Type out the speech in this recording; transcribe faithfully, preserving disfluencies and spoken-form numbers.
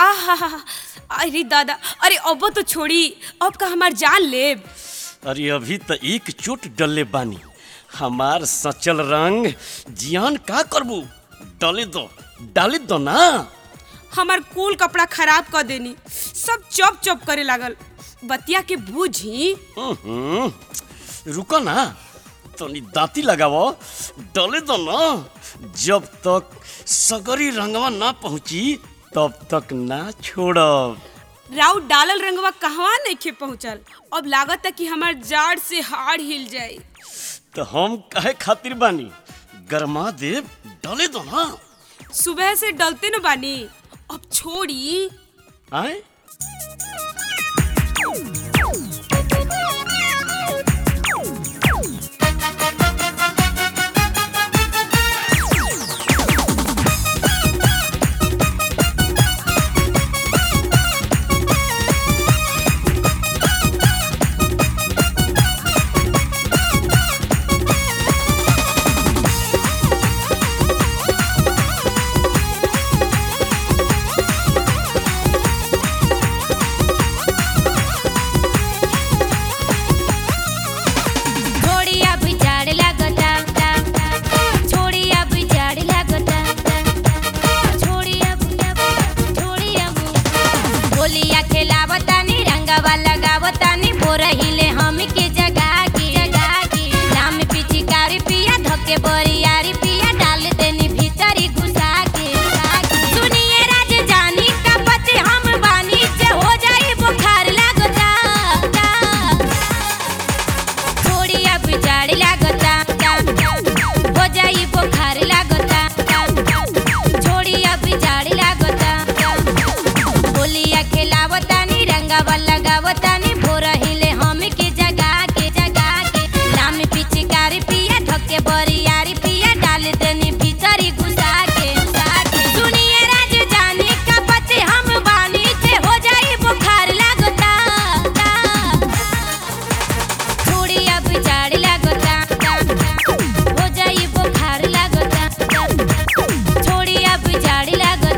आहा अरे दादा, अरे अब तो छोड़ी, अब का हमार जान लेब। अरे अभी तो एक चोट डले बानी, हमार सचल रंग जियान का करबू? डाले दो डाले दो ना। हमार कुल कपड़ा खराब कर देनी, सब चप चप करे लागल। बतिया के बूझी। रुको ना, तो दांती लगावो, डाले दो ना। जब तक सगरी रंगवा ना पहुंची तब तक ना छोड़ब। राउ डालल रंगवा कहवा नइखे पहुंचल, अब लागत है कि हमार जाड़ से हाड़ हिल जाए। तो हम काहे खातिर बानी, गरमा देव, डाले दो ना। सुबह से डलते न बानी, अब छोड़ी। आए छोड़ी अब झाड़ी लागो।